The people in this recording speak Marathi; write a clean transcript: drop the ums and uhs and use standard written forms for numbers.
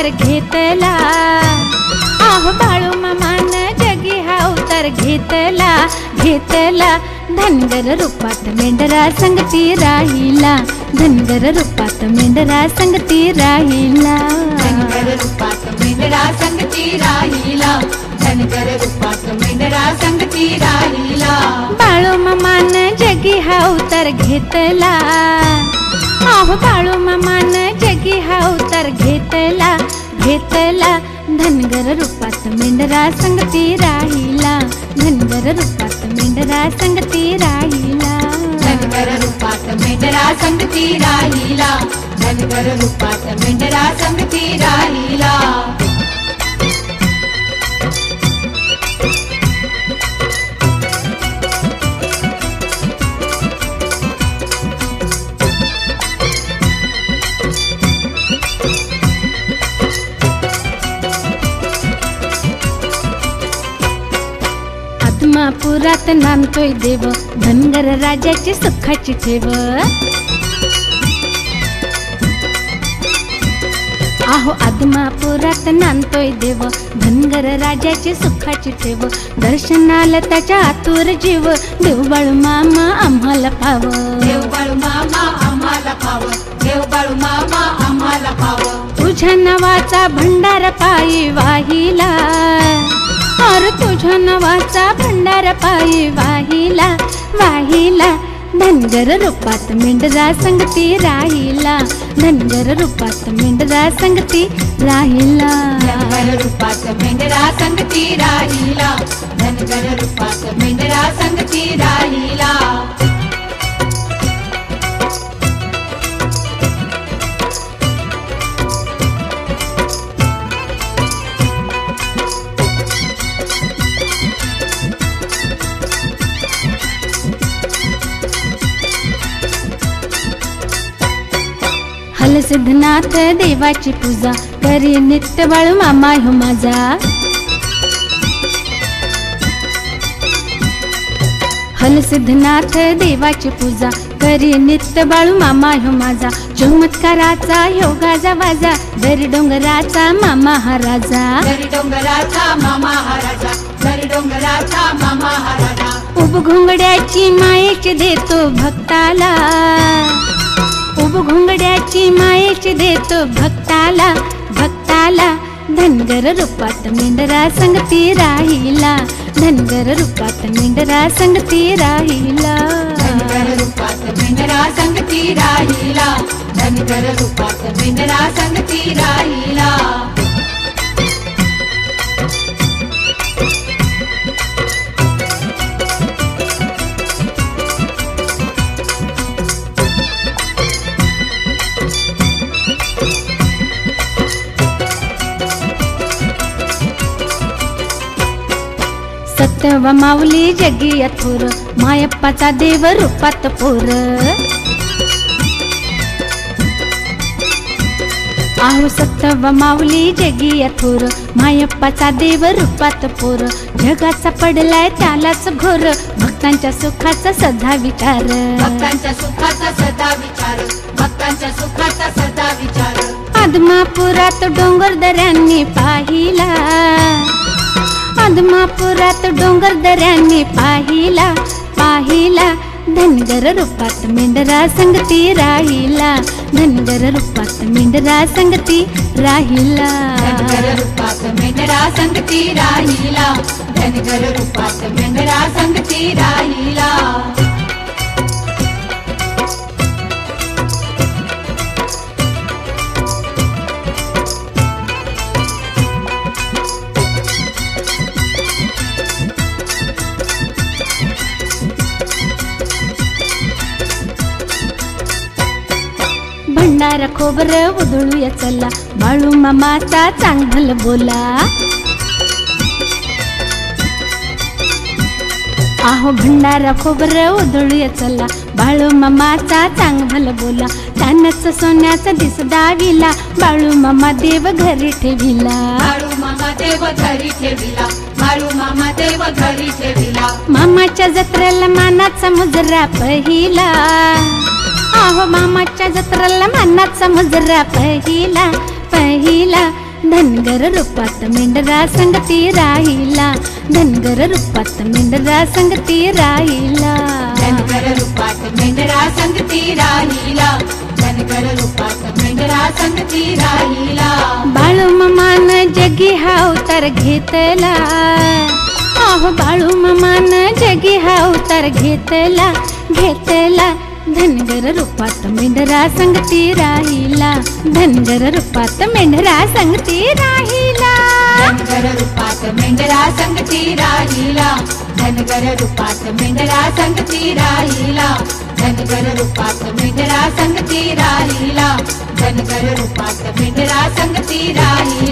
अवतार घेतला, आहो बाळू मामान जगी हा अवतार घेतला घेतला। धनगर रूपात मेंढरा संगती राहिला, धनगर रूपात मेंढरा संगती राहिला, धनगर रूपात मेंढरा संगती राहिला, धनगर रूपात मेंढरा संगती राहिला। बाळू मामान जगी हा अवतार घेतला, आहो बाळू मामान जगी हा अवतार घेतला घेतला। धनगर रूपात मेंढरा संगती राहिला, धनगर रूपात मेंढरा संगती राहिला, धनगर रूपात मेंढरा संगती राहिला, धनगर रूपात मेंढरा संगती राहिला। आदमापुरात नांदतोय देव, धनगर राजाची सुखाची ठेव, आहो आदमापुरात नांदतोय देव, धनगर राजाची सुखाची ठेव। दर्शनाला त्याच्या आतुर जीव, देव बाळू मामा आम्हाला पाव, देव बाळू मामा आम्हाला पाव, देव बाळू मामा आम्हाला पाव। तुझ्या नावाचा भंडार पायी वाहिला, और तुझ्या नावाचा भंडार पायी वाहिला वाहिला। धनगर रूपात मेंढरा संगती राहिला, धनगर रूपात मेंढरा संगती राहिला, धनगर रूपात मेंढरा संगती राहिला, धनगर रूपात मेंढरा संगती राहिला। हलसिद्धनाथ देवाची पूजा करी नित्य बाळू मामा ह्यो माझा, हलसिद्धनाथ देवाची पूजा करी नित्य बाळू मामा ह्यो माझा। चमत्काराचा ह्यो गाजा वाजा, दरी डोंगराचा मामा हा राजा, दरी डोंगराचा मामा हा राजा, दरी डोंगराचा मामा हा राजा। उब घोंगड्याची मायेची देतो भक्ताला, उब घोंगड्याची मायेची देतो भक्ताला भक्ताला। धनगर रूपात मेंढरा संगती राहिला, धनगर रूपात मेंढरा संगती राहिला, धनगर रूपात मेंढरा संगती राहिला, धनगर रूपात मेंढरा संगती राहिला। सत्य व माऊली जगी अथुर, मायप्पाचा देव रूपात पोर, आहो सत्य व माऊली जगी अथुर, मायप्पाचा देव रूपात पोर। जगाचा पडलाय त्यालाच घोर, भक्तांच्या सुखाचा सदा विचार, भक्तांच्या सुखाचा सदा विचार, भक्तांच्या सुखाचा सदा विचार। आदमापुरात डोंगर दऱ्यांनी पाहिला, आदमापुरात डोंगर दऱ्यांनी पाहिला पाहिला। धनगर रूपात मेंढरा संगती राहिला, धनगर रूपात मेंढरा संगती राहिला, धनगर रूपात मेंढरा संगती राहिला, धनगर रूपात मेंढरा संगती राहिला। भंडारा खोबर उधळूया चला, बाळू मामाचा चांगल बोला, आहो भंडारा खोबर उधळूया चला, बाळू मामाचा चांगल बोला। त्यानंच सोन्याचा दिस दाविला, बाळू मामा देव घरी ठेविला, बाळू मामा देव घरी ठेविला, बाळू मामा देव घरी ठेविला। मामाच्या जत्रेला मानाचा मुजरा पहिला, आहो मामाच्या जत्रेला मानाचा मुजरा पहिला पहिला। धनगर रूपात मेंढरा संगती राहिला, धनगर रूपात मेंढरा संगती राहिला. धनगर रूपात मेंढरा संगती राहिला, धनगर रूपात मेंढरा संगती राहिला. बाळूमामान जगी हा अवतार घेतला, अहो बाळूमामान जगी हा अवतार घेतला, घेतला. धनगर रूपात मेंढरा संगती राहिला, धनगर रूपात मेंढरा संगती राहिला. धनगर रूपात मेंढरा संगती राहिला, धनगर रूपात मेंढरा संगती राहिला, धनगर रूपात मेंढरा संगती राहिला, धनगर रूपात मेंढरा संगती राहिला.